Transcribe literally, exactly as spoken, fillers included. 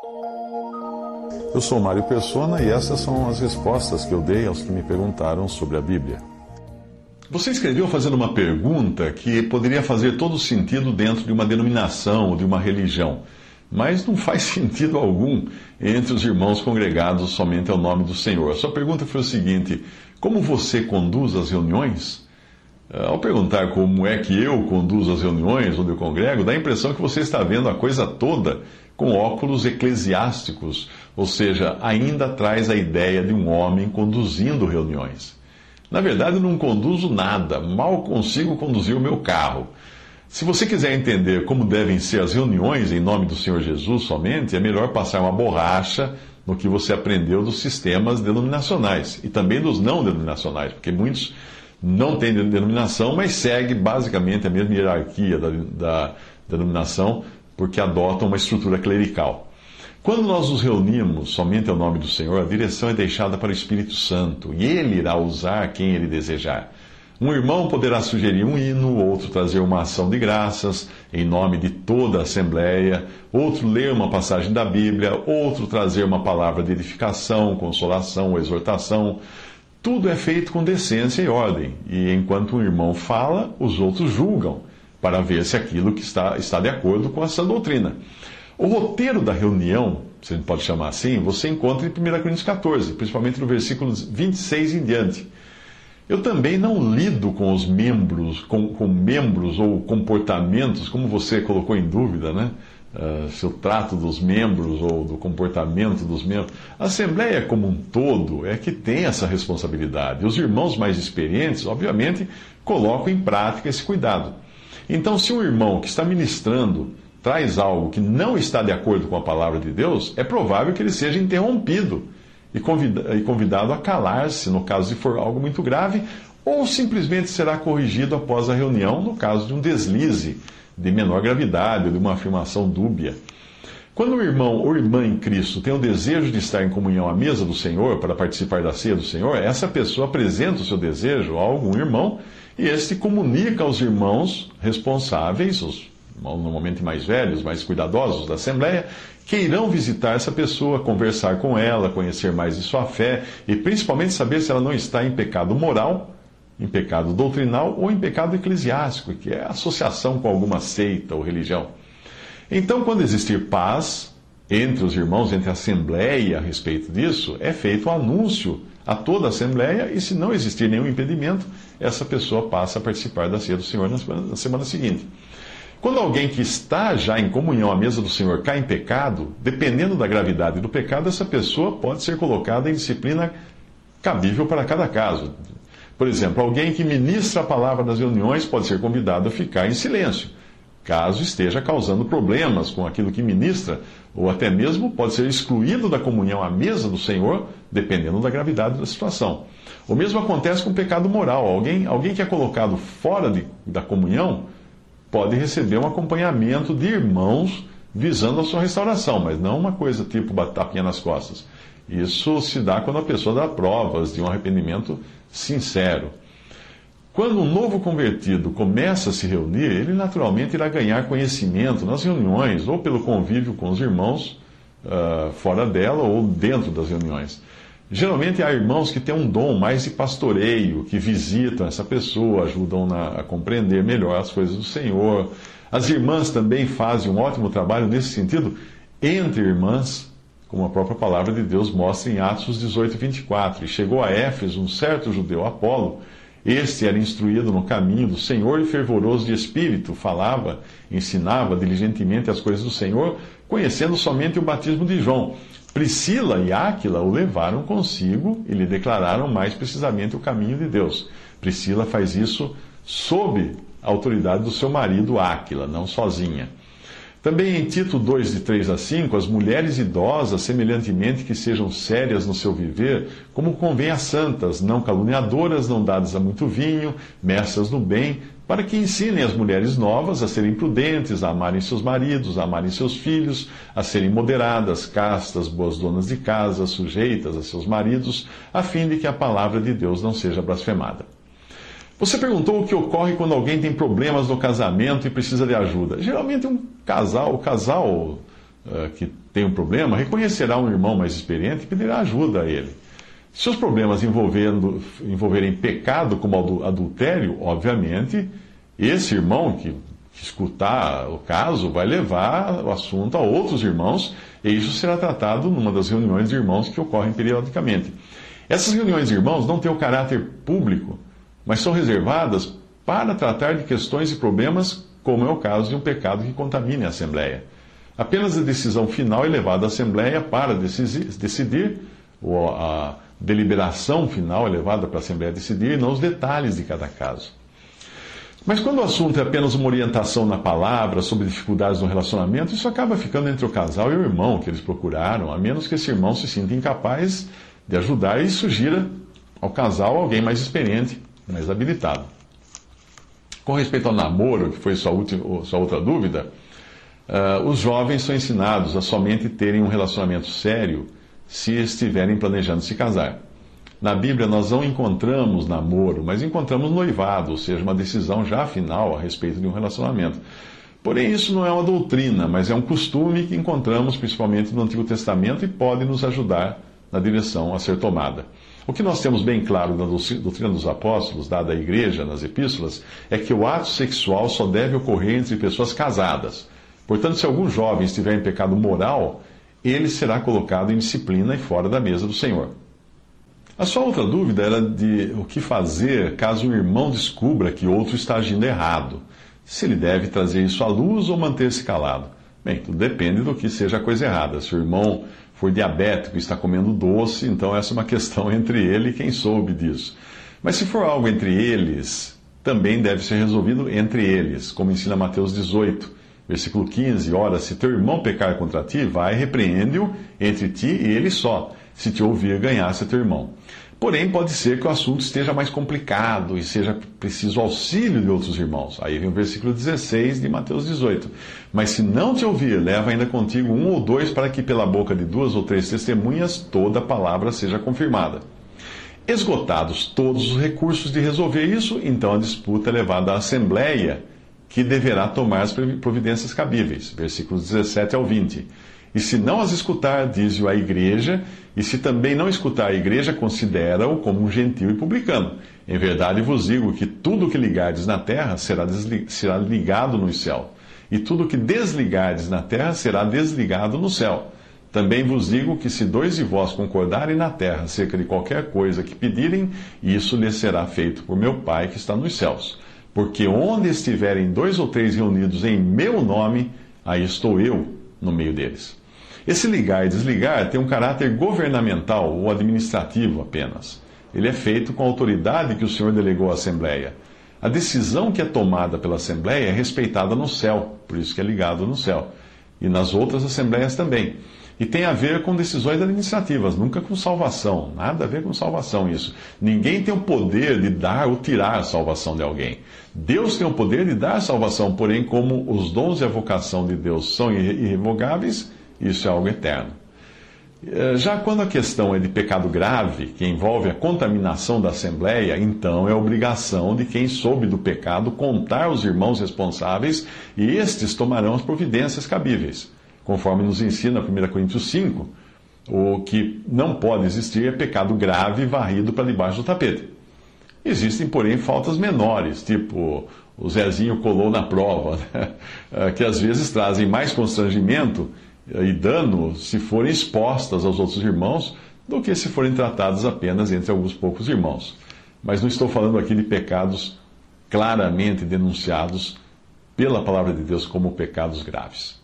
Eu sou Mário Persona e essas são as respostas que eu dei aos que me perguntaram sobre a Bíblia. Você escreveu fazendo uma pergunta que poderia fazer todo sentido dentro de uma denominação ou de uma religião, mas não faz sentido algum entre os irmãos congregados somente ao nome do Senhor. A sua pergunta foi o seguinte: como você conduz as reuniões? Ao perguntar como é que eu conduzo as reuniões onde eu congrego, dá a impressão que você está vendo a coisa toda com óculos eclesiásticos, ou seja, ainda traz a ideia de um homem conduzindo reuniões. Na verdade, eu não conduzo nada, mal consigo conduzir o meu carro. Se você quiser entender como devem ser as reuniões em nome do Senhor Jesus somente, é melhor passar uma borracha no que você aprendeu dos sistemas denominacionais e também dos não denominacionais, porque muitos não têm denominação, mas seguem basicamente a mesma hierarquia da, da denominação, porque adotam uma estrutura clerical. Quando nós nos reunimos somente ao nome do Senhor, a direção é deixada para o Espírito Santo, e Ele irá usar quem Ele desejar. Um irmão poderá sugerir um hino, outro trazer uma ação de graças em nome de toda a Assembleia, outro ler uma passagem da Bíblia, outro trazer uma palavra de edificação, consolação ou exortação. Tudo é feito com decência e ordem, e enquanto um irmão fala, os outros julgam, para ver se aquilo que está, está de acordo com essa doutrina. O roteiro da reunião, se a gente pode chamar assim, você encontra em primeira Coríntios catorze, principalmente no versículo vinte e seis em diante. Eu também não lido com os membros, com, com membros ou comportamentos, como você colocou em dúvida, né? Uh, se o trato dos membros ou do comportamento dos membros. A Assembleia como um todo é que tem essa responsabilidade. Os irmãos mais experientes, obviamente, colocam em prática esse cuidado. Então, se um irmão que está ministrando traz algo que não está de acordo com a palavra de Deus, é provável que ele seja interrompido e convidado a calar-se, no caso de for algo muito grave, ou simplesmente será corrigido após a reunião, no caso de um deslize de menor gravidade ou de uma afirmação dúbia. Quando o irmão ou irmã em Cristo tem o desejo de estar em comunhão à mesa do Senhor, para participar da ceia do Senhor, essa pessoa apresenta o seu desejo a algum irmão e este comunica aos irmãos responsáveis, os normalmente mais velhos, mais cuidadosos da Assembleia, que irão visitar essa pessoa, conversar com ela, conhecer mais de sua fé e principalmente saber se ela não está em pecado moral, em pecado doutrinal ou em pecado eclesiástico, que é a associação com alguma seita ou religião. Então, quando existir paz entre os irmãos, entre a Assembleia a respeito disso, é feito o anúncio a toda a Assembleia e, se não existir nenhum impedimento, essa pessoa passa a participar da ceia do Senhor na semana, na semana seguinte. Quando alguém que está já em comunhão à mesa do Senhor cai em pecado, dependendo da gravidade do pecado, essa pessoa pode ser colocada em disciplina cabível para cada caso. Por exemplo, alguém que ministra a palavra nas reuniões pode ser convidado a ficar em silêncio, caso esteja causando problemas com aquilo que ministra, ou até mesmo pode ser excluído da comunhão à mesa do Senhor, dependendo da gravidade da situação. O mesmo acontece com o pecado moral. Alguém, alguém que é colocado fora de, da comunhão pode receber um acompanhamento de irmãos visando a sua restauração, mas não uma coisa tipo tapinha nas costas. Isso se dá quando a pessoa dá provas de um arrependimento sincero. Quando um novo convertido começa a se reunir, ele naturalmente irá ganhar conhecimento nas reuniões, ou pelo convívio com os irmãos uh, fora dela, ou dentro das reuniões. Geralmente há irmãos que têm um dom mais de pastoreio, que visitam essa pessoa, ajudam na, a compreender melhor as coisas do Senhor. As irmãs também fazem um ótimo trabalho nesse sentido, entre irmãs, como a própria palavra de Deus mostra em Atos dezoito, vinte e quatro. E chegou a Éfeso um certo judeu, Apolo. Este era instruído no caminho do Senhor e fervoroso de espírito, falava, ensinava diligentemente as coisas do Senhor, conhecendo somente o batismo de João. Priscila e Áquila o levaram consigo e lhe declararam mais precisamente o caminho de Deus. Priscila faz isso sob a autoridade do seu marido Áquila, não sozinha. Também em Tito dois, de três a cinco, as mulheres idosas, semelhantemente que sejam sérias no seu viver, como convém a santas, não caluniadoras, não dadas a muito vinho, mestras no bem, para que ensinem as mulheres novas a serem prudentes, a amarem seus maridos, a amarem seus filhos, a serem moderadas, castas, boas donas de casa, sujeitas a seus maridos, a fim de que a palavra de Deus não seja blasfemada. Você perguntou o que ocorre quando alguém tem problemas no casamento e precisa de ajuda. Geralmente um casal, o casal uh, que tem um problema, reconhecerá um irmão mais experiente e pedirá ajuda a ele. Se os problemas envolvendo, envolverem pecado como adultério, obviamente, esse irmão que, que escutar o caso vai levar o assunto a outros irmãos e isso será tratado numa das reuniões de irmãos que ocorrem periodicamente. Essas reuniões de irmãos não têm o caráter público, mas são reservadas para tratar de questões e problemas, como é o caso de um pecado que contamine a Assembleia. Apenas a decisão final é levada à Assembleia para decidir, ou a deliberação final é levada para a Assembleia decidir, e não os detalhes de cada caso. Mas quando o assunto é apenas uma orientação na palavra sobre dificuldades no relacionamento, isso acaba ficando entre o casal e o irmão que eles procuraram, a menos que esse irmão se sinta incapaz de ajudar e sugira ao casal alguém mais experiente, mais habilitado. Com respeito ao namoro, que foi sua, última, sua outra dúvida, uh, os jovens são ensinados a somente terem um relacionamento sério se estiverem planejando se casar. Na Bíblia nós não encontramos namoro, mas encontramos noivado, ou seja, uma decisão já final a respeito de um relacionamento. Porém, isso não é uma doutrina, mas é um costume que encontramos principalmente no Antigo Testamento e pode nos ajudar na direção a ser tomada. O que nós temos bem claro na doutrina dos apóstolos, dada à igreja nas epístolas, é que o ato sexual só deve ocorrer entre pessoas casadas. Portanto, se algum jovem estiver em pecado moral, ele será colocado em disciplina e fora da mesa do Senhor. A sua outra dúvida era de o que fazer caso um irmão descubra que outro está agindo errado. Se ele deve trazer isso à luz ou manter-se calado. Bem, tudo depende do que seja a coisa errada. Se o irmão for diabético e está comendo doce, então essa é uma questão entre ele e quem soube disso. Mas se for algo entre eles, também deve ser resolvido entre eles, como ensina Mateus dezoito, versículo quinze. Ora, se teu irmão pecar contra ti, vai, repreende-o entre ti e ele só. Se te ouvir, ganhasse teu irmão. Porém, pode ser que o assunto esteja mais complicado e seja preciso auxílio de outros irmãos. Aí vem o versículo dezesseis de Mateus dezoito. Mas se não te ouvir, leva ainda contigo um ou dois, para que pela boca de duas ou três testemunhas toda a palavra seja confirmada. Esgotados todos os recursos de resolver isso, então a disputa é levada à Assembleia, que deverá tomar as providências cabíveis. Versículos dezessete ao vinte. E se não as escutar, diz-o à igreja, e se também não escutar a igreja, considera-o como um gentil e publicano. Em verdade vos digo que tudo o que ligardes na terra será, desli- será ligado no céu, e tudo o que desligardes na terra será desligado no céu. Também vos digo que se dois de vós concordarem na terra acerca de qualquer coisa que pedirem, isso lhes será feito por meu Pai que está nos céus. Porque onde estiverem dois ou três reunidos em meu nome, aí estou eu no meio deles. Esse ligar e desligar tem um caráter governamental ou administrativo apenas. Ele é feito com a autoridade que o Senhor delegou à Assembleia. A decisão que é tomada pela Assembleia é respeitada no céu, por isso que é ligado no céu. E nas outras Assembleias também. E tem a ver com decisões administrativas, nunca com salvação. Nada a ver com salvação isso. Ninguém tem o poder de dar ou tirar a salvação de alguém. Deus tem o poder de dar a salvação, porém, como os dons e a vocação de Deus são irrevogáveis, isso é algo eterno. Já quando a questão é de pecado grave, que envolve a contaminação da Assembleia, então é obrigação de quem soube do pecado contar aos irmãos responsáveis e estes tomarão as providências cabíveis. Conforme nos ensina primeira Coríntios cinco, o que não pode existir é pecado grave varrido para debaixo do tapete. Existem, porém, faltas menores, tipo o Zezinho colou na prova, né? Que às vezes trazem mais constrangimento e dano se forem expostas aos outros irmãos do que se forem tratadas apenas entre alguns poucos irmãos. Mas não estou falando aqui de pecados claramente denunciados pela palavra de Deus como pecados graves.